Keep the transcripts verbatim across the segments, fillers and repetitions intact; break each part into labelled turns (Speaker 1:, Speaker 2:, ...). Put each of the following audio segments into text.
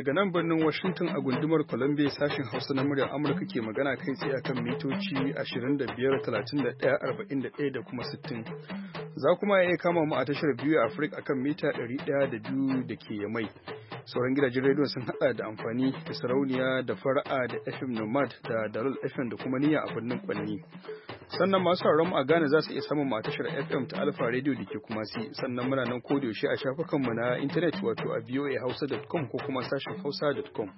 Speaker 1: daga nan birnin Washington a gundumar Columbia sashen Hausa na muryar Amurka ke magana kai tsaye akan mitoci ashirin da biyar, talatin da ɗaya, arba'in da ɗaya da kuma sittin. Za kuma iya kama mu a tashar biyu Africa akan mita ɗari ɗaya da biyu da ke Yamai. Sauran gidajen rediyon sun hada da amfani da sarauniya da fara'a da F M Nomad da Dalol F M da kuma niyya a birnin Kwanni. Sannan masu sauraron mu a Ghana za su iya samun mu a tashar F M ta Alpha Radio da ke Kumasi. Sannan muna nan ko da yaushe a shafukanmu na intanet wato a voa hausa dot com ko kuma sashen hausa dot com.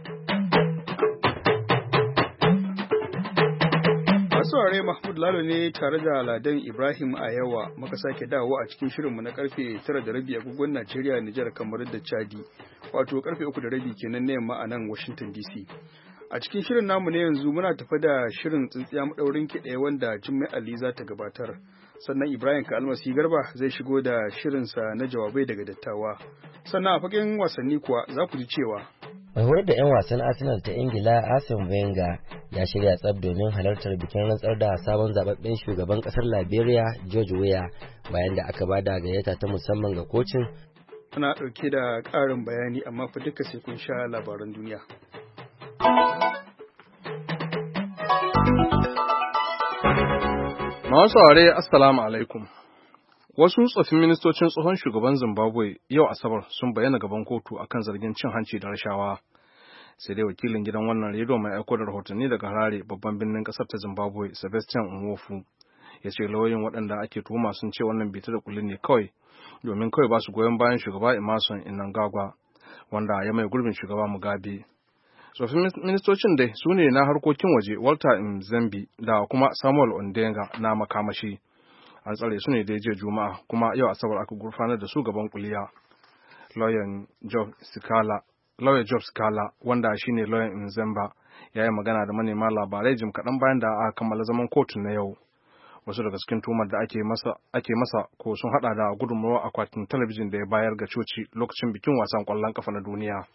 Speaker 1: Masu ware Mahmud Lalo ne tare da Ladan Ibrahim a yawa muka sake dawo a cikin shirinmu na karfe tara da rabi agogon Najeriya, Nijar, kamar da Chadi, wato karfe uku da rabi kenan na yamma a nan Washington D C. A cikin shirin namu ne yanzu muna tafi da shirin tsintsiya madaurin kiɗe wanda Jummai Ali za ta gabatar. Sannan Ibrahim Kalmasi Garba zai shigo da shirinsa na jawabai daga dattawa. Sannan a fagen wasanni kuwa za ku ji cewa
Speaker 2: mai horar da 'yan wasan Arsenal ta Ingila Arsene Wenger ya shirya tsab domin halartar bikin rantsar da sabon zababben shugaban kasar Liberia George Weah bayan da aka bada gayyata ta musamman ga kocin.
Speaker 1: Ana ɗauke da ƙarin bayani amma fa duka sai kun sha labaran duniya. Masu saurare assalamu alaikum. Wasu tsoffin ministocin tsohon shugaban Zimbabwe yau Asabar sun bayyana gaban kotu akan zargin cin hanci da rashawa. Sai dai wakilin gidan wannan rediyo mai aiko da rahotanni daga Harare, babban birnin kasar ta Zimbabwe, Sebastian Nwofu, ya ce lauyoyin waɗanda ake tuhuma sun ce wannan bita da kullun ne kawai domin kawai ba su goyon bayan shugaba Emmerson Mnangagwa wanda ya mai gurbin shugaba Mugabe. Tsoffin ministocin dai su ne na harkokin waje Walter Mzembe da kuma Samuel Ondenga na makamashi. An tsare su ne da jiya Juma'a kuma yau Asabar aka gurfanar da su gaban kuliya. Lawyer Job Sikala, Lawyer Job Sikala wanda shine Lawyer Mzemba ya yi magana da manema labarai jim kaɗan bayan da aka kammala zaman kotun na yau. Wasu daga cikin tumar da ake masa ake masa ko sun hada da gudunmawar akwatin talabijin da ya bayar ga coci lokacin bikin wasan kwallon kafa na duniya.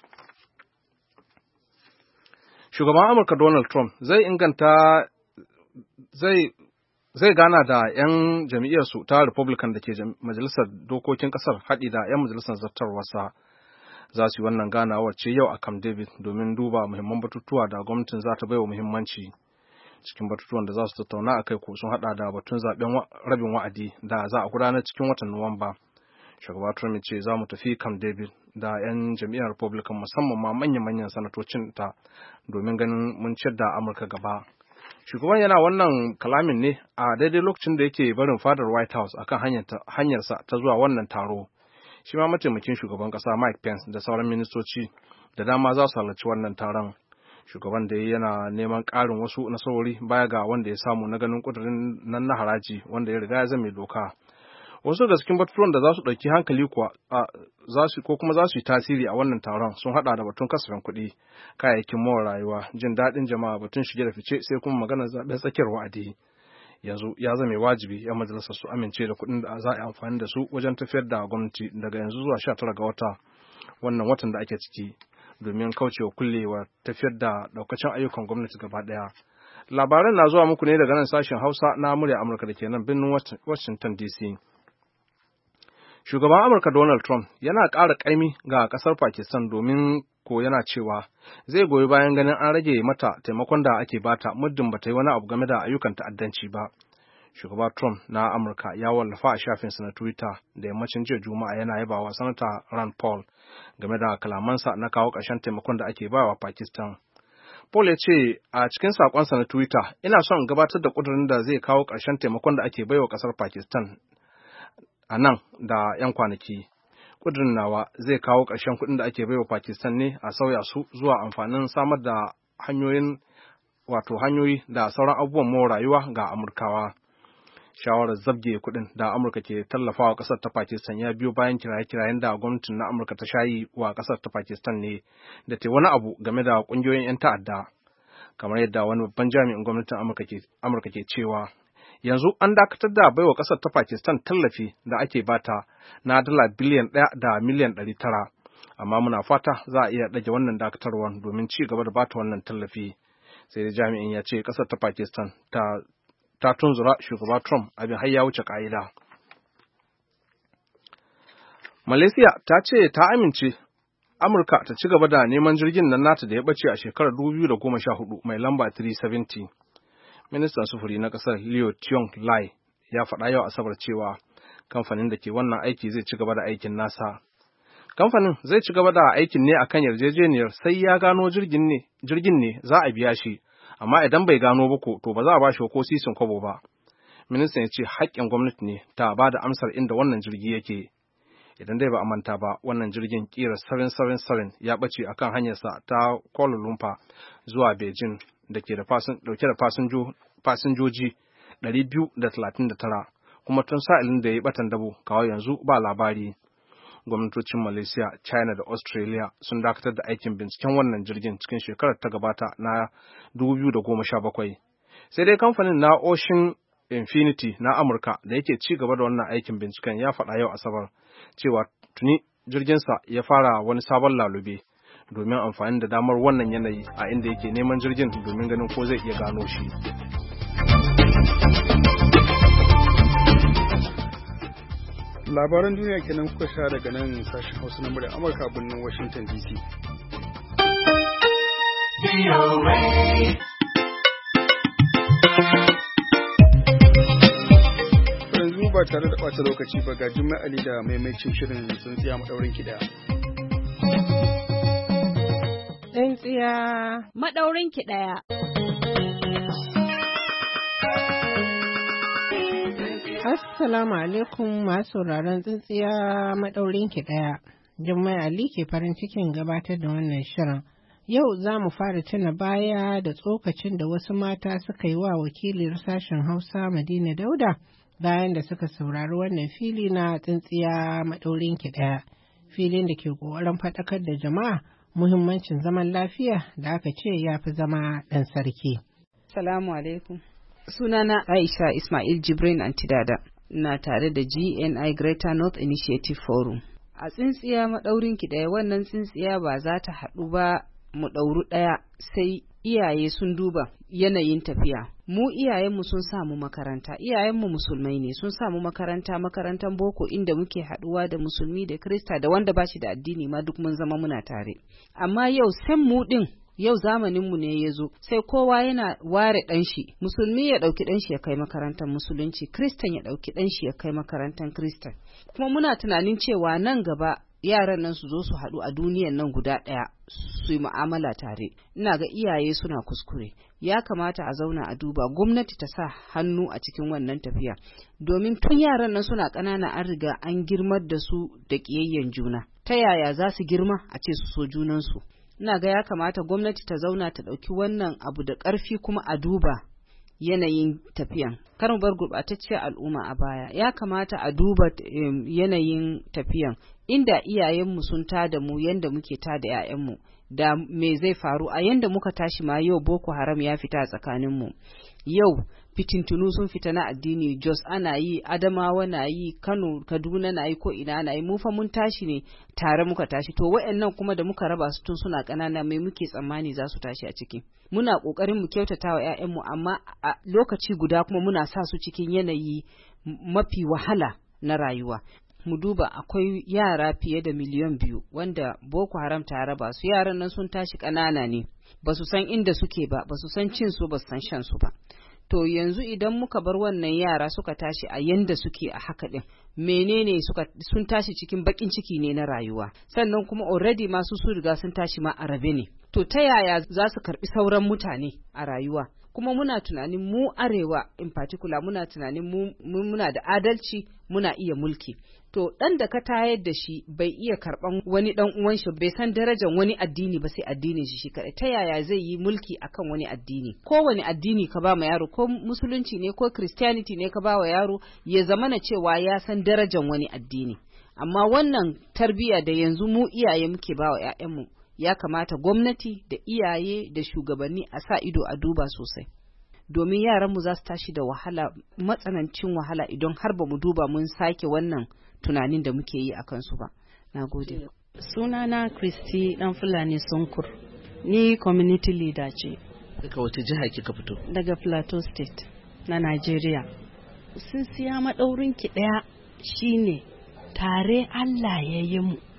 Speaker 1: Shugaban Amurka Donald Trump zai inganta zai zai gana da 'yan jam'iyyarsu ta Republican da ke majalisar dokokin kasar haɗi da 'yan majalisar zartarwarsa. Za su yi wannan ganawar ce yau a Camp David domin duba muhimman batutuwa da gwamnatin za ta baiwa muhimmanci. Cikin batutuwan da za su tattauna a kai ko sun haɗa da batun zaben rabin wa'adi da za a gudanar cikin watan Nuwamba. Shugaba Trump ya ce za mu tafi Camp David da 'yan jam'iyyar Republican musamman ma manya-manyan sanatocin ta domin ganin mun ciyar da Amurka gaba. Shugaban yana wannan kalamin ne a daidai lokacin da yake barin fadar White House akan hanyarsa ta zuwa wannan taro. Shi ma mataimakin shugaban kasa Mike Pence da sauran ministoci da dama za su halarci wannan taron. Shugaban da yana neman ƙarin wasu nasarori baya ga wanda ya samu na ganin ƙudurin nan na haraji wanda ya riga ya zame doka. Wasu daga cikin batutuwan da za su ɗauki hankali kuwa za su ko kuma za su yi tasiri a wannan taron sun haɗa da batun kasafin kuɗi, kayayyakin more rayuwa, jin daɗin jama'a, batun shige da fice sai kuma maganar zaɓen tsakiyar wa'adi. Yanzu ya zame wajibi 'yan majalisar su amince da kuɗin da za a yi amfani da su wajen tafiyar da gwamnati daga yanzu zuwa sha tara ga wata wannan watan da ake ciki domin kaucewa kullewa tafiyar da ɗaukacin ayyukan gwamnati gaba ɗaya. Labaran na zuwa muku ne daga nan sashen Hausa na murya Amurka da ke nan birnin Washington D C. Shugaban Amurka Donald Trump yana ƙara ƙaimi ga ƙasar Pakistan domin ko yana cewa zai goyi bayan ganin an rage mata taimakon da ake bata muddin bata yi wani abu game da ayyukan ta'addanci ba. Shugaba Trump na Amurka ya wallafa a shafinsa na Twitter da yammacin jiya Juma'a yana yaba wa Sanata Rand Paul game da kalamansa na kawo ƙarshen taimakon da ake bawa Pakistan. Paul ya ce a cikin saƙonsa na Twitter, ina son gabatar da ƙudurin da zai kawo ƙarshen taimakon da ake baiwa ƙasar Pakistan a nan da 'yan kwanaki. Ƙudurin nawa zai kawo ƙarshen kuɗin da ake baiwa Pakistan ne a sauya su zuwa amfanin samar da hanyoyin wato hanyoyi da sauran abubuwan more rayuwa ga Amurkawa. Shawarar zabge kuɗin da Amurka ke tallafawa ƙasar ta Pakistan ya biyo bayan kiraye-kirayen da gwamnatin na Amurka ta shayi wa ƙasar ta Pakistan ne da ta wani abu game da ƙungiyoyin 'yan ta'adda. Kamar yadda wani babban jami'in gwamnatin Amurka ke cewa yanzu an dakatar da baiwa ƙasar ta Pakistan tallafi da ake bata na dala biliyan ɗaya da miliyan ɗari tara, amma muna fata za a iya ɗage wannan dakatarwar domin ci gaba da bata wannan tallafi. Sai da jami'in ya ce ƙasar ta Pakistan ta ta tunzura shugaba Trump abin har ya wuce ƙa'ida. Malaysia ta ce ta amince Amurka ta ci gaba da neman jirgin nan nata da ya ɓace a shekarar dubu biyu da goma sha hudu mai lamba three seventy. Ministan sufuri na ƙasar Leo Tiong Lai ya faɗa yau Asabar cewa kamfanin da ke wannan aiki zai ci gaba da aikin nasa. Kamfanin zai ci gaba da aikin ne akan yarjejeniyar sai ya gano jirgin ne, jirgin ne za a biya shi, amma idan bai gano ba ko to ba za a ba shi ko sisin kwabo ba. Ministan ya ce haƙƙin gwamnati ne ta ba da amsar inda wannan jirgi yake. Idan dai ba a manta ba, wannan jirgin ƙira seven seven seven ya ɓace akan hanyarsa ta Kuala Lumpur zuwa Beijing da ke dauke da fasinjoji ɗari biyu da talatin da tara, kuma tun sa'ilin da ya yi ɓatan dabo kawo yanzu ba labari. Gwamnatocin Malaysia, China da Australia sun dakatar da aikin binciken wannan jirgin cikin shekarar ta gabata na dubu biyu da goma sha bakwai. Sai dai kamfanin na Ocean Infinity na Amurka da yake ci gaba da wannan aikin binciken ya faɗa yau Asabar cewa tuni jirginsa ya fara wani sabon lalube domin amfani da damar wannan yanayi a inda yake neman jirgin domin ganin ko zai iya gano shi.
Speaker 3: Labaran duniya kenan kuka sha daga nan sashen Hausa na murya Amurka a birnin Washington D C. Yanzu ba tare da ɓata lokaci ba ga Jummai Ali da maimacin shirin tsintsiya maɗaurin ki ɗaya.
Speaker 4: Tsintsiya maɗaurin ki ɗaya. Assalamu alaikum masu sauraron tsintsiya maɗaurin ki ɗaya. Jummai Ali ke farin cikin gabatar da wannan shirin. Yau za mu fara tuna baya da tsokacin da wasu mata suka yi wa wakilin sashen Hausa Madina Dauda bayan da suka saurari wannan fili na tsintsiya maɗaurin ki ɗaya. Filin da ke ƙoƙarin faɗakar da jama'a muhimmancin zaman lafiya da aka ce ya fi zama ɗan sarki.
Speaker 5: Assalamu alaikum. Sunana Aisha Ismail Jibrin Antidada, na tare da G N I Greater North Initiative Forum. A tsintsiya maɗaurin ki ɗaya, wannan tsintsiya ba za ta haɗu ba mu ɗauru ɗaya sai iyaye sun duba yanayin tafiya. Mu iyayenmu sun samu makaranta, iyayenmu musulmai ne, sun samu makaranta, makarantar boko inda muke haɗuwa da musulmi da krista da wanda ba shi da addini ma duk mun zama muna tare. Amma yau san mu ɗin, yau zamaninmu ne ya zo, sai kowa yana ware ɗanshi, musulmi ya ɗauki ɗanshi ya kai makarantar musulunci, kristan ya ɗauki ɗanshi ya kai makarantar kristan. Kuma muna tunanin cewa nan gaba yaran nan su zo su haɗu a duniyan nan guda ɗaya su yi mu'amala tare. Ina ga iyaye suna kuskure, ya kamata a zauna a duba, gwamnati ta sa hannu a cikin wannan tafiya, domin tun yaran nan suna ƙanana an riga an girmar da su da ƙiyayyen juna. Ta yaya za su girma a ce su so junansu? Ina ga ya kamata gwamnati ta zauna ta ɗauki wannan abu da ƙarfi kuma a duba yanayin tafiyan. Kar mu bar gurɓatacciyar al'umma a baya. Ya kamata a duba um, yanayin tafiyan. Inda iyayenmu sun tada mu yanda muke tada 'ya'yanmu, da me zai faru a yanda muka tashi ma yau Boko Haram ya fita a tsakaninmu. Yau fitintunu sun fita na addini, Jos ana yi, Adamawa na yi, Kano, Kaduna na yi, ko ina na yi. Mu fa mun tashi ne tare muka tashi. To waɗannan kuma da muka raba su tun suna ƙanana, me muke tsammani za su tashi a ciki? Muna ƙoƙarin mu kyautata wa 'ya'yanmu, amma a lokaci guda kuma muna sa su cikin yanayi mafi wahala na rayuwa. Mu duba, akwai yara fiye da miliyan biyu wanda Boko Haram ta raba su. Yaran nan sun tashi ƙanana ne, ba su san inda suke ba, ba su san cin su, ba su san shan su ba. To yanzu idan muka bar wannan yara suka tashi a yanda suke a haka din, menene suka sun tashi cikin bakin ciki ne na rayuwa. Sannan kuma already masu su riga sun tashi ma a rabe ne. To ta yaya za su karbi sauran mutane a rayuwa? Kuma muna tunanin mu arewa in particular, muna tunanin mu muna da adalci, muna iya mulki. To dan da ka tayar da shi bai iya karban wani dan uwan shi, bai san darajar wani addini ba sai addinin shi shi kadai. Ta yaya zai yi mulki akan wani addini? Kowane addini ka ba ma yaro, ko musulunci ne ko christianity ne ka ba wa yaro, ya zamana cewa ya san darajar wani addini. Amma wannan tarbiyya da yanzu mu iyaye muke ba wa 'ya'yanmu, ya kamata gwamnati da iyaye da shugabanni a sa ido a duba sosai, domin yaranmu za su tashi da wahala, matsanancin wahala, idan har ba mu duba mun sake wannan tunanin da muke yi a kansu ba. Na gode.
Speaker 6: Sunana Kristi Dan Fulani Sunkur, ni community leader ce.
Speaker 2: Daga wata jiha kika fito?
Speaker 6: Daga Plateau State na Nigeria. Sun siya maɗaurin ki ɗaya shine tare Allah ya yi mu,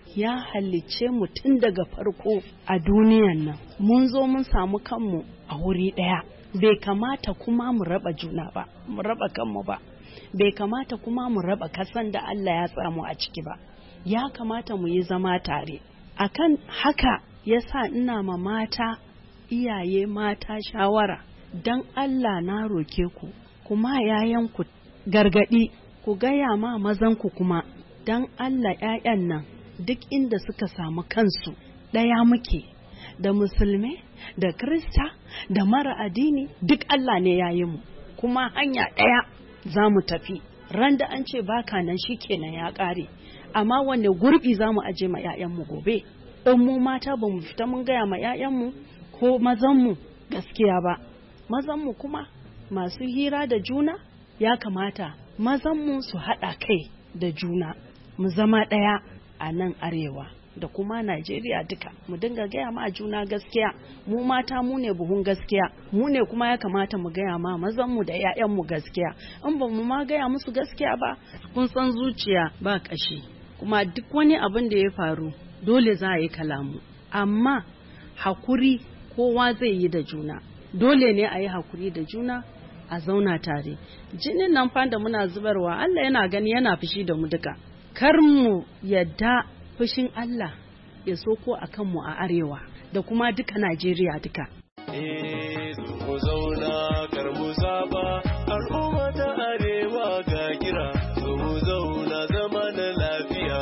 Speaker 6: ya halicce mu tun daga farko a duniyan nan. Mun zo mun samu kanmu a wuri ɗaya. Bai kamata kuma mu raba juna ba, mu raba kanmu ba. Bai kamata kuma mu raba kasan da Allah ya samu a ciki ba. Ya kamata mu yi zama tare. Akan haka yasa ina ma mata, iyaye mata shawara. Dan Allah na roke ku, kuma yayanku gargadi, ku gaya ma mazanku kuma, dan Allah ƴaƴan nan duk inda suka samu kansu ɗaya muke, da musulmai, da krista, da mara addini, duk Allah ne ya yi mu, kuma hanya ɗaya za mu tafi. Ran da an ce baka nan shi kenan ya ƙare, amma wanne gurbi za mu aje ma ƴaƴanmu gobe? In mu mata ba mu fita mun gaya ma ƴaƴanmu ko mazanmu gaskiya ba, mazanmu kuma masu hira da juna, ya kamata mazanmu su haɗa kai da juna, mu zama ɗaya a nan arewa da kuma Najeriya duka, mu dinga gaya ma juna gaskiya. Mu mata mu ne buhun gaskiya, mu ne kuma ya kamata mu gaya ma mazanmu da 'ya'yanmu gaskiya. In ba mu ma gaya musu gaskiya ba, kun san zuciya ba ƙashi, kuma duk wani abin da ya faru dole za a yi kalamu, amma hakuri kowa zai yi da juna. Dole ne a yi hakuri da juna, a zauna tare. Jinin nan fa da muna zubarwa, Allah yana gani, yana fushi da mu duka. Kar mu yadda fushin Allah ya soko a kanmu a arewa da kuma duka Najeriya duka.
Speaker 7: Eh, ku zauna kar mu saba, al'umma ta arewa ga kira, mu zauna zama da lafiya.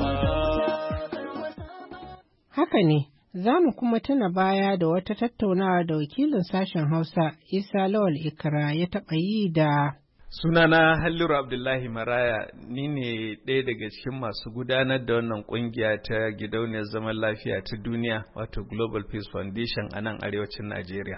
Speaker 4: Haka ne, za mu kuma tuna baya da wata tattaunawa da wakilin sashen Hausa Isa Lawal Ikra ya taɓa yi da
Speaker 8: Sunana Halliru Abdullahi Maraya, ni ne ɗaya daga cikin masu gudanar da wannan ƙungiya ta gidauniyar zaman lafiya ta duniya, wato Global Peace Foundation a nan arewacin Najeriya.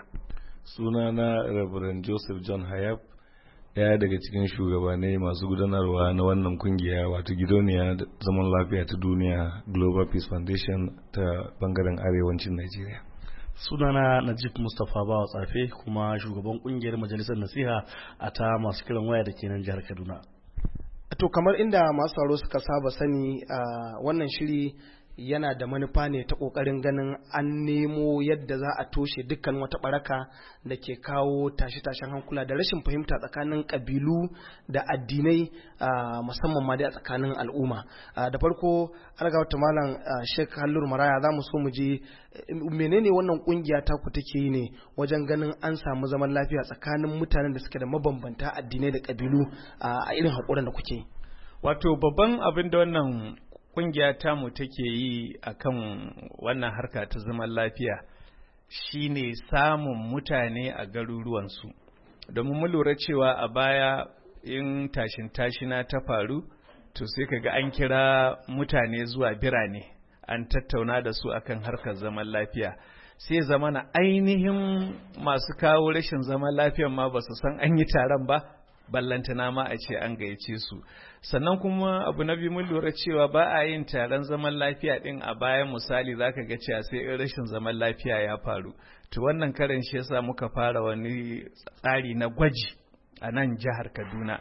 Speaker 9: Sunana Reverend Joseph John Hayab, ɗaya daga cikin shugabanai masu gudanarwa na wannan ƙungiya, wato gidauniyar zaman lafiya ta duniya Global Peace Foundation ta bangaren arewacin Najeriya.
Speaker 10: Sunana Najib Mustapha Bawa Tsafe, kuma shugaban kungiyar majalisar nasiha a ta masu kiran waya da ke nan jihar Kaduna.
Speaker 3: To kamar inda masu sauraro suka saba sani, a wannan shiri yana da manufa ne ta kokarin ganin an nemo yadda za a toshe dukkan wata baraka da ke kawo tashe-tashen hankula da rashin fahimta tsakanin kabilu da addinai, musamman ma dai a tsakanin al'umma. Da farko algawata malam Sheikh Halliru Maraya, za mu so mu je menene wannan kungiya ta ku take yi ne wajen ganin an samu zaman lafiya tsakanin mutanen da suke da mabambanta addinai da kabilu a irin haƙurin da kuke?
Speaker 8: Wato babban abin da wannan kungiya tamu take yi akan wannan harka ta zaman lafiya shine samun mutane a garuruwansu, domin mu lura cewa a baya in tashin tashina ta faru to sai kaga an kira mutane zuwa birane an tattauna da su akan harkar zaman lafiya, sai zamana ainihin masu kawo rashin zaman lafiyan ma ba su san an yi taron ba, ballantana ma a ce an gayyace su. Sannan kuma abu na biyu mun lura cewa ba a yin taron zaman lafiya din a bayan misali zaka ga cewa sai in rashin zaman lafiya ya faru. To wannan karin shi yasa muka fara wani tsari na gwaji a nan jihar Kaduna.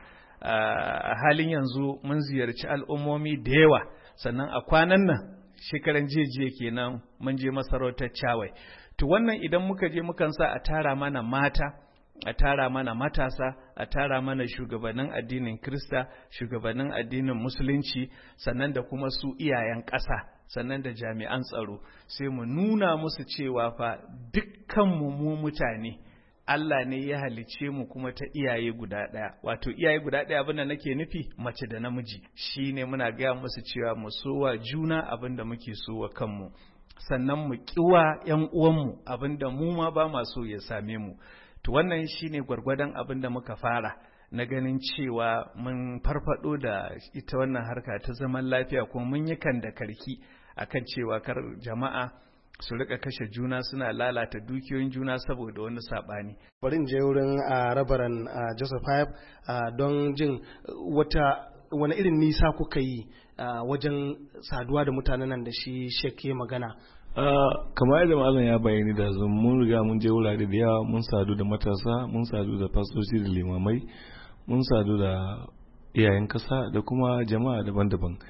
Speaker 8: A halin yanzu mun ziyarci al'ummomi da yawa, sannan a kwanan nan shekaran jiya kenan mun je masarautar Chawai. To wannan idan muka je mukan sa a tara mana mata, a tara mana matasa, a tara mana shugabannin addinin Krista, shugabannin addinin Musulunci, sannan da kuma su iyayen ƙasa, sannan da jami'an tsaro, sai mu nuna musu cewa fa dukkanmu mu mutane Allah ne ya halice mu kuma ta iyaye guda ɗaya. Wato iyaye guda ɗaya abin da nake nufi mace da namiji. Shine muna gaya musu cewa mu sowa juna abin da muke so wa kanmu, sannan mu kiwa ƴan uwanmu abin da mu ma ba ma so ya same mu. To wannan shine gwargwadon abin da muka fara na ganin cewa mun farfado da ita wannan harka ta zaman lafiya, kuma mun yi kan da karki akan cewa kar jama'a su rika kashe juna suna lalata dukiyoyin juna saboda wani sabani.
Speaker 3: Bari in je wurin rabaran Joseph Hayab don jin wata wani irin nisa kuka yi wajen saduwa da mutanen nan da shi Sheikh ya magana.
Speaker 9: Uh, kamar yadda malam ya bayani da zan mun riga mun je wurare da yawa, mun sadu da matasa, mun sadu da fastoci da limamai, mun sadu da iyayen kasa da kuma jama'a daban-daban,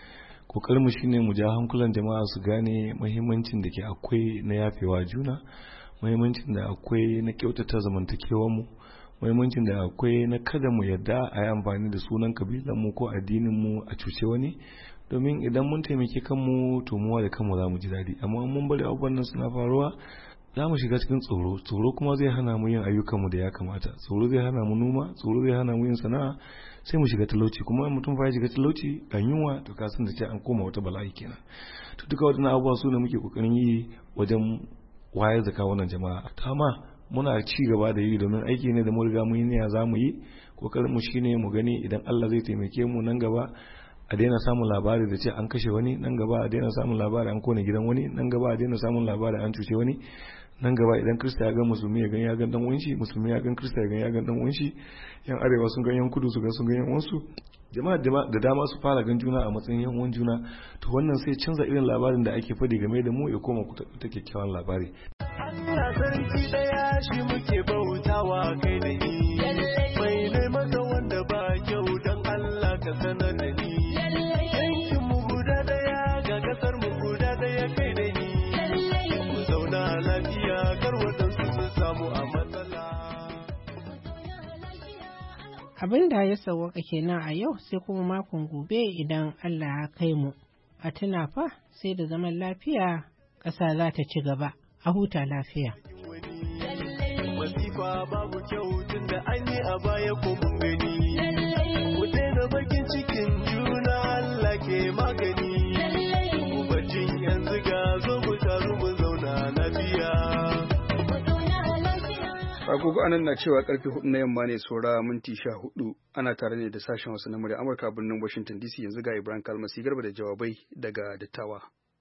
Speaker 9: kokarin mu shine mu ja hankulan jama'a su gane muhimmancin da ke akwai na yafewa juna, muhimmancin da akwai na kyautata zamantakewar mu, muhimmancin da akwai na kada mu yarda a yi amfani da sunan kabilan mu ko addinin mu a cuce wani, domin idan mun taimake kanmu to muwa da kanmu za mu ji daɗi. Amma mun bari abubuwan nan suna faruwa za mu shiga cikin tsoro, tsoro kuma zai hana mu yin ayyukanmu da ya kamata, tsoro zai hana mu noma, tsoro zai hana mu yin sana'a, sai mu shiga talauci. Kuma mutum fa ya shiga talauci ga yunwa to ka san da ce an koma wata bala'i kenan. To duka waɗannan abubuwa su ne muke kokarin yi wajen wayar da kawunan jama'a. Amma muna ci gaba da yi domin aiki ne da mu riga mun yi niyya za mu yi. Kokarin mu shine mu gani idan Allah zai taimake mu nan gaba a daina samun labari da ce an kashe wani, nan gaba a daina samun labari an kone gidan wani, nan gaba a daina samun labari an cuce wani, nan gaba idan Kirista ya ga musulmi ya gan ya gan dan uwanshi, musulmi ya gan Kirista ya gan ya gan dan uwanshi, yan arewa sun gan yan kudu su gan sun gan yan uwansu, jama'a da dama su fara gan juna a matsayin yan uwan juna. To wannan sai canza irin labarin da ake faɗi game da mu ya koma ta kyakkyawan labari.
Speaker 7: Allah sarki daya shi muke bautawa kai da ni, mai ne maka wanda ba kyau dan Allah ka sanar da ni.
Speaker 4: Abin da ya sauwaka kenan a yau, sai kuma makon gobe idan Allah ya kai mu. A tuna fa sai da zaman lafiya ƙasa za ta ci gaba. A huta lafiya.
Speaker 7: Masifa babu kyau tun da an yi a baya ko mun gani. Ku daina bakin cikin juna, Allah ke magani. Ku bacin yanzu ga zo mu taru mu zauna lafiya.
Speaker 11: Agogo anan na cewa karfe hudu na yamma ne saura minti sha hudu. Ana tare ne da sashen wasu na murya Amurka a birnin Washington D C. Yanzu ga Ibrahim Kalmasi Garba da jawabai daga dattawa.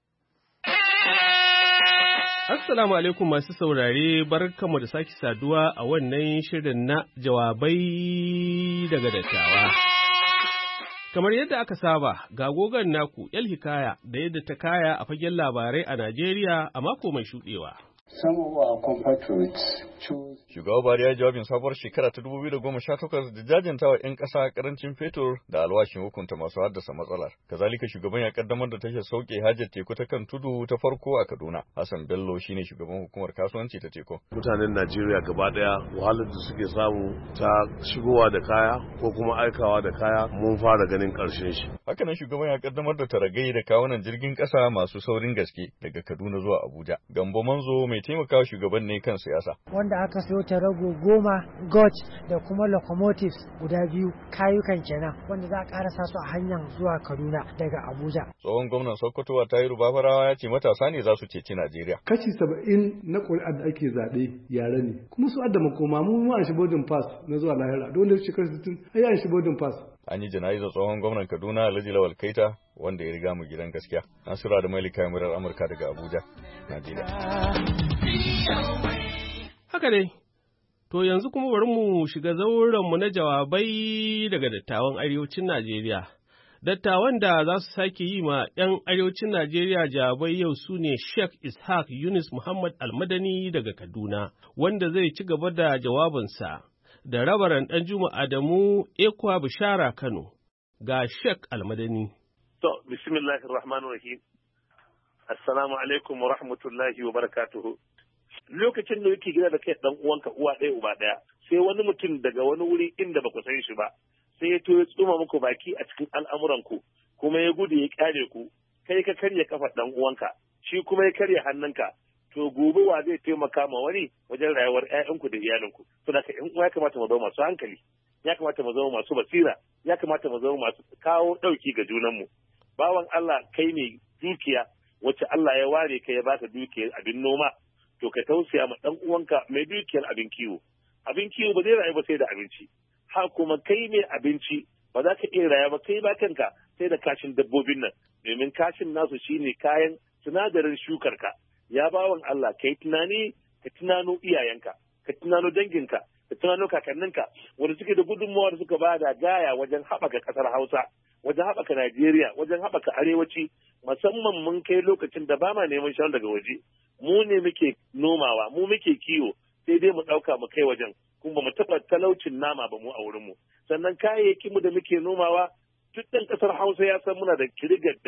Speaker 12: Assalamu alaikum masu saurare, barkanmu da sake saduwa a wannan shirin na jawabai daga dattawa. Kamar yadda aka saba, ga gogon naku El Hikaya da yadda ta kaya a fagen labarai a Najeriya a mako mai shuɗewa.
Speaker 13: Shugaba Buhari ya jawabin sabuwar shekara ta dubu biyu da goma sha takwas da jajantawa 'yan ƙasa karancin fetur da alwashin hukunta masu haddasa matsalar. Kazalika shugaban ya kaddamar da tashar sauke hajar teku ta kan tudu ta farko a Kaduna. Hassan Bello shine shugaban hukumar kasuwanci ta teku.
Speaker 14: Mutanen Najeriya gaba daya wahalar da suke samu ta shigowa da kaya ko kuma aikawa da kaya mun fara ganin ƙarshen shi.
Speaker 13: Hakanan shugaban ya kaddamar da taragai da kawunan jirgin ƙasa masu saurin gaske daga Kaduna zuwa Abuja. Gambo Manzo mai taimakawa shugaban ne kan siyasa.
Speaker 15: Wanda aka sayo tarago goma goch da kuma locomotives guda biyu kayukan kenan wanda za a karasa su a hanyar zuwa Kaduna daga Abuja.
Speaker 13: Tsohon gwamnan Sokoto Tahiru Bafarawa ya ce matasa ne za su ceci Najeriya.
Speaker 16: Kashi saba'in na ƙuri'ar da ake zaɓe yare ne. Kuma su adda makoma mu mu an shi boarding pass na zuwa lahira. Don da shekaru sittin ai an shi boarding pass.
Speaker 13: An yi jana'izar tsohon gwamnan Kaduna Alhaji Lawal Kaita wanda ya riga mu gidan gaskiya. Nasiru da Mailika murar Amurka daga Abuja, Najeriya.
Speaker 12: Haka dai, to yanzu kuma bari mu shiga zaurenmu na jawabai daga dattawan arewacin Najeriya. Dattawan da za su sake yi ma 'yan arewacin Najeriya jawabai yau su ne Sheikh Ishaq Yunus Muhammad Almadani daga Kaduna, wanda zai ci gaba da jawabinsa, da Rabaran Ɗanjuma Adamu Ekwa Bishara Kano. Ga Sheikh Almadani.
Speaker 17: To, bismillahirrahmanirrahim. Assalamu alaikum wa rahmatullahi wa barakatuhu. Lokacin da yake gida da kai dan uwanka uwa ɗaya uba ɗaya, sai wani mutum daga wani wuri inda ba ku san shi ba, sai ya to ya tsuma muku baki a cikin al'amuranku, kuma ya gudu ya kyale ku, kai ka karya kafa dan uwanka, shi kuma ya karya hannunka, to gobe wa zai taimaka ma wani wajen rayuwar ƴaƴanku da iyalinku. To da in ya kamata mu zama masu hankali, ya kamata mu zama masu basira, ya kamata mu zama masu kawo ɗauki ga junanmu. Bawan Allah kai ne dukiya wacce Allah ya ware ka ya baka dukiyar abin noma, to ka tausaya ma dan uwanka mai dukiyar abin kiwo. Abin kiwo ba zai rayu ba sai da abinci. Ha kuma kai mai abinci ba za ka iya rayuwa ba kai ba kanka sai da kashin dabbobin nan, domin kashin nasu shine kayan sinadarin shukar ka. Ya bawan Allah kai tunani ka tunano iyayenka, ka tunano danginka, ka tunano kakanninka wanda suke da gudunmawa da suka bada gaya wajen haɓaka ƙasar Hausa, wajen haɓaka Najeriya, wajen haɓaka arewaci, musamman mun kai lokacin da ba ma neman shan daga waje. Mu ne muke nomawa, mu muke kiwo, sai dai mu ɗauka mu kai wajen, kuma ba mu taɓa talaucin nama ba mu a wurin mu. Sannan kayayyaki mu da muke nomawa, duk ɗan ƙasar Hausa ya san muna da kirigar da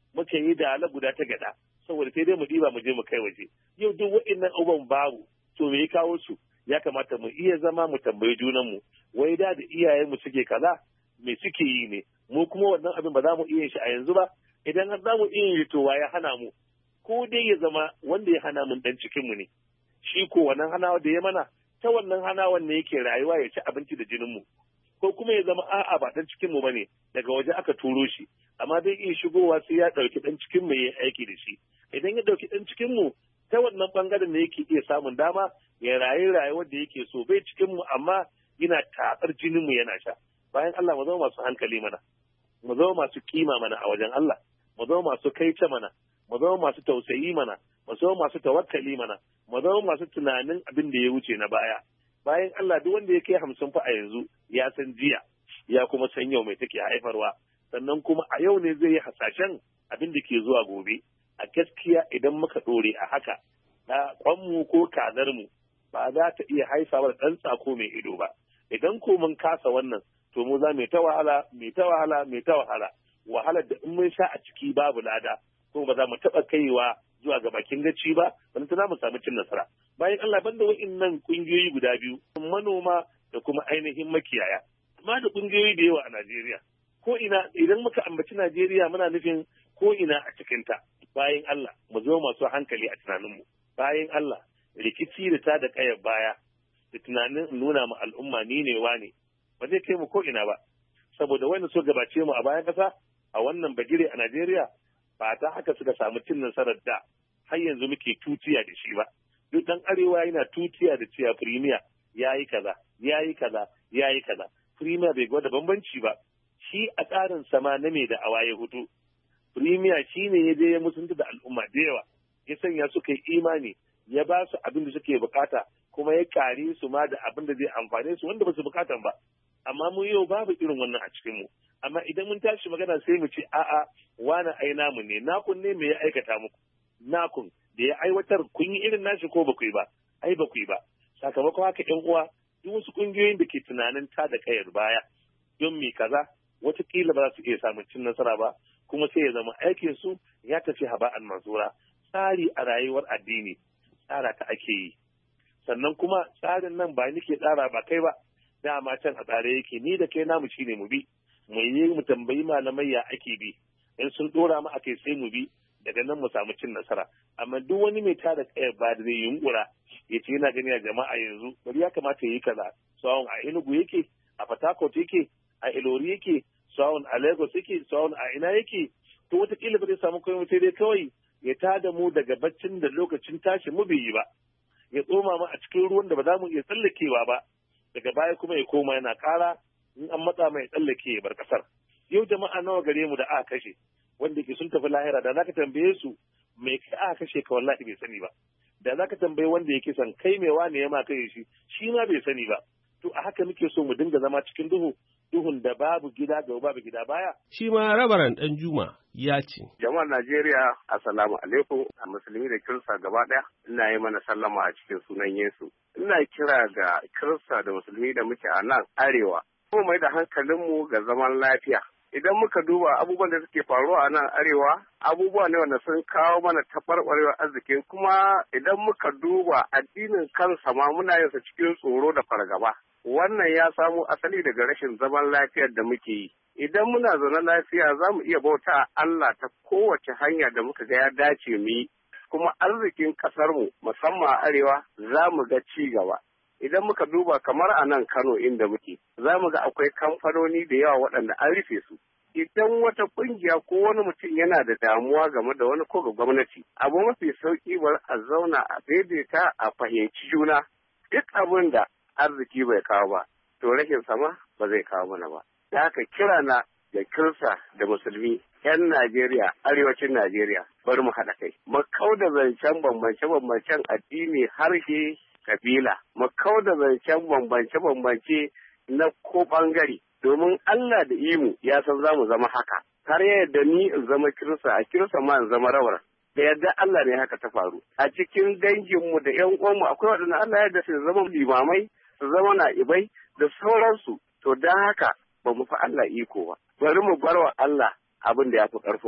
Speaker 17: muka yi dala guda ta gada saboda sai dai mu diba mu je mu kai waje. Yau duk waɗannan abubuwan babu, to me ya kawo su? Ya kamata mu iya zama mu tambayi junanmu, wai da da iyayenmu suke kaza me suke yi ne, mu kuma wannan abin ba za mu iya shi a yanzu ba. Idan har za mu iya yi to wa ya hana mu? Ko dai ya zama wanda ya hana mun dan cikinmu ne, shi ko wannan hanawa da ya mana ta wannan hanawan ne yake rayuwa ya ci abinci da jininmu, ko kuma ya zama a'a ba dan cikinmu ba ne, daga waje aka turo shi, amma zai iya shigowa sai ya ɗauki ɗan cikinmu ya yi aiki da shi. Idan ya ɗauki ɗan cikinmu ta wannan ɓangaren ne yake iya samun dama ya rayu rayuwar da yake so, bai cikinmu amma yana tatsar jininmu yana sha. Bayan Allah mu zama masu hankali mana, mu zama masu kima mana a wajen Allah, mu zama masu kaice mana, mu zama masu tausayi mana, mu zama masu tawakkali mana, mu zama masu tunanin abin da ya wuce na baya. Bayan Allah duk wanda ya kai hamsin fa a yanzu ya san jiya, ya kuma san yau mai take haifarwa, sannan kuma a yau ne zai yi hasashen abin da ke zuwa gobe. A gaskiya idan muka ɗore a haka, da kwanmu ko kazarmu ba za ta iya haifawa da ɗan tsako mai ido ba. Idan ko mun kasa wannan, to mu za mu ta wahala, mu ta wahala, mu ta wahala. Wahalar da in mun sha a ciki babu lada, kuma ba za mu taɓa kaiwa zuwa ga bakin gaci ba, wani tana mu samu cin nasara. Bayan Allah banda wa'innan ƙungiyoyi guda biyu, manoma da kuma ainihin makiyaya, amma da ƙungiyoyi da yawa a Najeriya. Ko ina idan muka ambaci Najeriya muna nufin ko ina a cikinta. Bayan Allah mu zo masu hankali a tunaninmu. Bayan Allah rikici da ta da kayar baya da tunanin nuna ma al'umma ni ne wa ne ba zai kai mu ko ina ba, saboda wanda so gabace mu a bayan ƙasa a wannan bagire a Najeriya ba ta haka suka samu cin nasarar da har yanzu muke tutiya da shi ba. Duk ɗan arewa yana tutiya da cewa firimiya ya yi kaza ya yi kaza ya yi kaza. Firimiya bai gwada bambanci ba, shi a tsarin sama na mai da awa ya hutu. Firimiya shi ne ya je ya musunta da al'umma da yawa, ya sanya suka yi imani, ya ba su abin da suke bukata, kuma ya kare su ma da abin da zai amfane su wanda ba su bukatan ba. Amma mu yau babu irin wannan a cikinmu. Amma idan mun tashi magana sai mu ce a'a wani ai namu ne, nakun ne me ya aikata muku, nakun da ya aiwatar kun yi irin nashi ko ba ku yi ba, ai ba ku yi ba. Sakamakon haka ƴan uwa duk wasu ƙungiyoyin da ke tunanin ta da kayar baya don me kaza watakila ba za su iya samun cin nasara ba, kuma sai ya zama aikin su ya tafi haba'an mansura. Tsari a rayuwar addini tsara ta ake yi, sannan kuma tsarin nan ba ni ke tsara ba kai ba, dama can a tsare yake, ni da kai namu shine mu bi, mu yi mu tambayi malamai ya ake bi, in sun dora mu akai sai mu bi, daga nan mu samu cin nasara. Amma duk wani mai tada kayar ba da zai yunkura ya ce yana gani a jama'a yanzu bari ya kamata ya yi kaza, sawon a Enugu yake, a Port Harcourt yake, a Ilori yake, sawon a Lagos yake, sawon a ina yake, to wataƙila ba zai samu kai sai dai kawai ya tada mu daga baccin da lokacin tashi mu bai yi ba, ya tsoma mu a cikin ruwan da ba za mu iya tsallakewa ba, daga baya kuma ya koma yana ƙara in an matsa mai tsallake ya bar ƙasar. Yau jama'a nawa gare mu da aka kashe wanda ke sun tafi lahira, da zaka tambaye su mai kai aka kashe ka wallahi bai sani ba, da zaka tambaye wanda yake san kai mai wane ya ma kai shi shi ma bai sani ba. To a haka muke so mu dinga zama cikin duhu, duhun da babu gida gaba babu gida baya.
Speaker 12: Shi ma rabaran ɗan Juma ya ce.
Speaker 18: Jama'ar Najeriya, Assalamu alaikum, a musulmi da Kirista gaba ɗaya, ina yi mana sallama a cikin sunan Yesu. Ina kira ga Kirista da musulmi da muke a nan arewa, mu mai da hankalinmu ga zaman lafiya. Idan muka duba abubuwan da suke faruwa a nan arewa, abubuwa ne wanda sun kawo mana taɓarɓarewar arzikin, kuma idan muka duba addinin kansa ma muna yin sa cikin tsoro da fargaba. Wannan ya samo asali daga rashin zaman lafiyar da muke yi. Idan muna zaune lafiya za mu iya bauta Allah ta kowace hanya da muka ga ya dace mu yi, kuma arzikin ƙasarmu musamman a arewa za mu ga ci gaba. Idan muka duba kamar a nan Kano inda muke, za mu ga akwai kamfanoni da yawa waɗanda an rufe su. Idan wata ƙungiya ko wani mutum yana da damuwa game da wani ko ga gwamnati, abu mafi sauƙi bar a zauna a daidaita a fahimci juna. Duk abin da arziki bai kawo ba, to rashin sama ba zai kawo mana ba. Da haka kira na da Kirista da Musulmi, 'yan Najeriya, arewacin Najeriya, bari mu haɗa kai. Mu kau da zancen bambance-bambancen addini, harshe, kabila, mu kau da zancen bambance-bambance na ko ɓangare, domin Allah da imu ya san za mu zama haka. Har yadda ni in zama Kirista, a Kirista ma in zama rawar. Da yadda Allah ne haka ta faru. A cikin danginmu da 'yan uwanmu akwai waɗanda Allah ya da su zama limamai, su zama na'ibai da sauransu. To don haka ba mu fi Allah iko ba. Bari mu bar wa Allah abin da ya fi ƙarfinmu.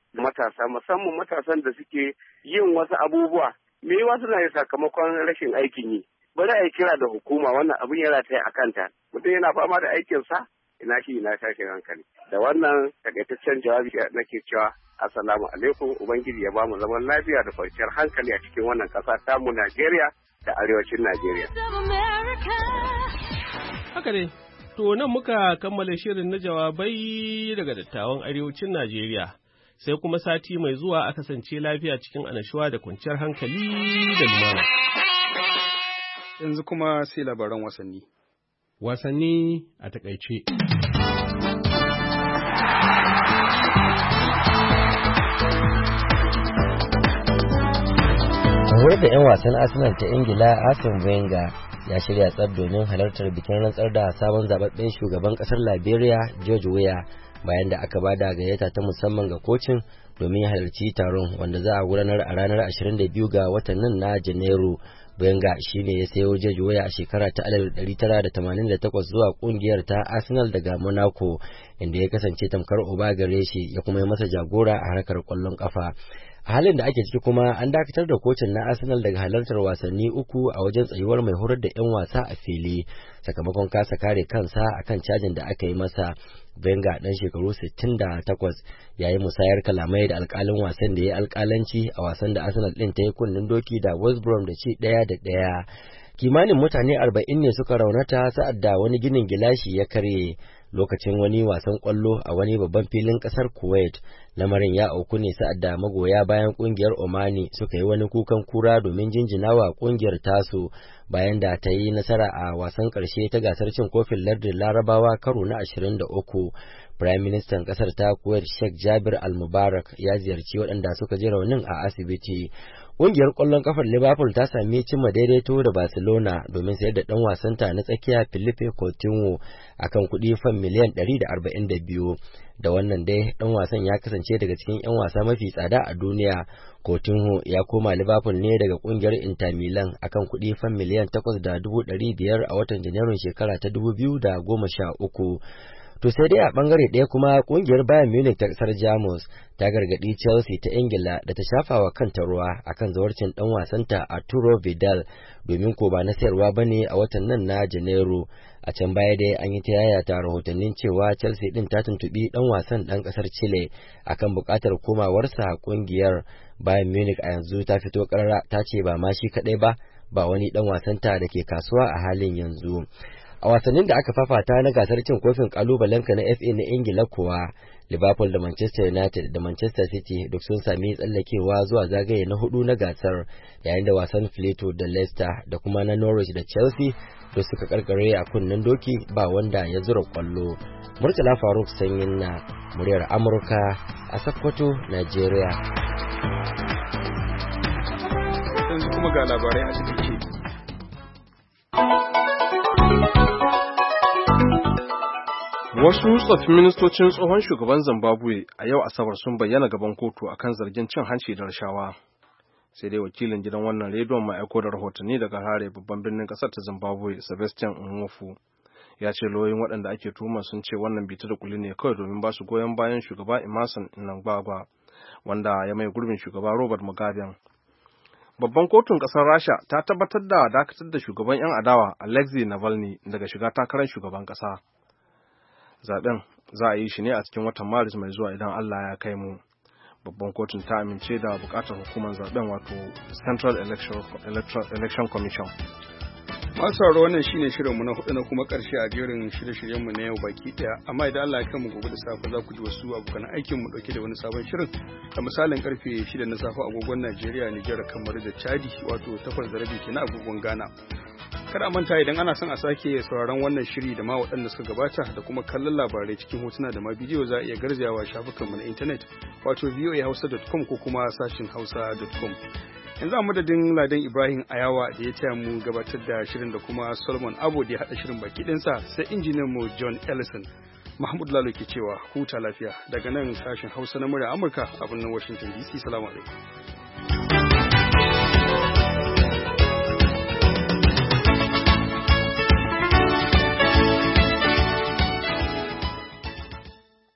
Speaker 18: matasa, musamman matasan da suke yin wasu abubuwa me yawa suna yin sakamakon rashin aikin yi. Bari a yi kira da hukuma, wannan abin yana ta a kanta, mutum yana fama da aikinsa ina shi ina tashin hankali. Da wannan takaitaccen jawabi nake cewa assalamu alaikum, ubangiji ya bamu zaman lafiya da kwanciyar hankali a cikin wannan ƙasa tamu Najeriya da arewacin Najeriya.
Speaker 12: Haka ne, to nan muka kammala shirin na jawabai daga dattawan arewacin Najeriya. Sai kuma sati mai zuwa a kasance lafiya cikin annashuwa da kwanciyar hankali da lumana.
Speaker 11: Yanzu kuma sai labaran wasanni.
Speaker 12: Wasanni a takaice.
Speaker 2: Horar da 'yan wasan Arsenal ta Ingila Arsene Wenger ya shirya tsab domin halartar bikin rantsar da sabon zababben shugaban kasar Liberia George Weah bayan da aka bada gayyata ta musamman ga kocin domin ya halarci taron wanda za a gudanar a ranar ashirin da biyu ga watan nan na Janairu. Wenger shine ya sayo George Weah a shekara ta alif ɗari tara da tamanin da takwas zuwa kungiyar ta Arsenal daga Monaco, inda ya kasance tamkar uba gare shi ya kuma yi masa jagora a harkar kwallon kafa. A halin da ake ciki kuma an dakatar da kocin na Arsenal daga halartar wasanni uku a wajen tsayuwar mai horar da 'yan wasa a fili sakamakon kasa kare kansa akan cajin da aka yi masa. Wenger dan shekaru sittin da takwas yayi musayar kalamai da alkalin wasan da ya alkalanci a wasan da Arsenal din ta yi kunnen doki da West Brom da ci ɗaya da ɗaya. Kimanin mutane arba'in ne suka raunata sa'ad da wani ginin gilashi ya karye lokacin wani wasan kwallo a wani babban filin kasar Kuwait. Lamarin ya auku ne sa'ad da magoya bayan kungiyar Omani suka yi wani kukan kura domin jinjinawa kungiyar tasu bayan da ta yi nasara a wasan karshe ta gasar cin kofin lardin Larabawa karo na ashirin da uku. Prime Minister kasar ta Kuwait Sheikh Jabir Al-Mubarak ya ziyarci waɗanda suka ji raunin a asibiti. Ƙungiyar ƙwallon ƙafar Liverpool ta sami cimma daidaito da Barcelona domin sayar da ɗan wasanta na tsakiya Philippe Coutinho akan kuɗi fan miliyan ɗari da arba'in da biyu. Da wannan dai ɗan wasan ya kasance daga cikin 'yan wasa mafi tsada a duniya. Coutinho ya koma Liverpool ne daga ƙungiyar Inter Milan akan kuɗi fan miliyan takwas da dubu ɗari biyar a watan Janairun shekara ta dubu biyu da goma sha uku. To sai dai a bangare ɗaya kuma kungiyar Bayern Munich ta kasar Jamus ta gargadi Chelsea ta Ingila da ta shafa wa kanta ruwa akan zawarcin dan wasanta Arturo Vidal domin ko ba na sayarwa bane a watan nan na Janairu. A can baya dai an yi ta yayata rahotannin cewa Chelsea din ta tuntubi dan wasan dan kasar Chile akan bukatar komawarsa kungiyar. Bayern Munich a yanzu ta fito karara ta ce ba ma shi kadai ba ba wani dan wasanta da ke kasuwa a halin yanzu. A wasannin da aka fafata na gasar cin kofin kalubalenka na F A na Ingila kuwa, Liverpool da Manchester United da Manchester City duk sun sami tsallakewa zuwa zagaye na hudu na gasar, yayin da wasan Fleetwood da Leicester da kuma na Norwich da Chelsea da suka karkare a kunnen doki ba wanda ya zura kwallo. Murtala Faruk Sanyin na muryar Amurka a Sokoto, Nigeria.
Speaker 11: Yanzu kuma ga labarai a cikin
Speaker 1: Wasu tsoffin ministocin tsohon shugaban Zimbabwe a yau Asabar sun bayyana gaban kotu akan zargin cin hanci da rashawa. Sai dai wakilin gidan wannan rediyon mai aiko da rahotanni daga Harare babban birnin kasar ta Zimbabwe, Sebastian Nwofu, ya ce lauyoyin waɗanda ake tuhuma sun ce wannan bita da kuli ne kawai domin ba su goyon bayan shugaba Emmerson Mnangagwa, wanda ya mai gurbin shugaba Robert Mugabe. Babban kotun ƙasar Rasha ta tabbatar da dakatar da shugaban 'yan adawa Alexei Navalny daga shiga takarar shugaban ƙasa. Zaben za a yi shi ne a cikin watan Maris mai zuwa idan Allah ya kai mu. Babban kotun ta amince da bukatar hukumar zaben wato Central Election, Election Commission.
Speaker 11: Masu sauraro wannan shine shirinmu na hudu na kuma karshe a jerin shirye-shiryenmu na yau baki daya, amma idan Allah ya kai mu gobe da safe za ku ji wasu abokan aikin mu dauke da wani sabon shirin a misalin karfe shida na safe agogon Najeriya, Nijar, kamar da Chadi wato takwas da rabi kenan agogon Ghana. Kada manta idan ana son a sake sauraron wannan shiri da ma waɗanda suka gabata da kuma kallon labarai cikin hotuna da ma bidiyo za a iya garzayawa shafukanmu na intanet wato voa hausa dot com ko kuma sashin hausa dot com. Yanzu a madadin Ladan Ibrahim Ayawa da ya taya mu gabatar da shirin da kuma Solomon Abo da ya haɗa shirin baki ɗinsa sai injiniyan mu John Ellison. Mahmud Lalo ke cewa huta lafiya daga nan sashin Hausa na murya Amurka a birnin Washington D C. Salamu alaikum.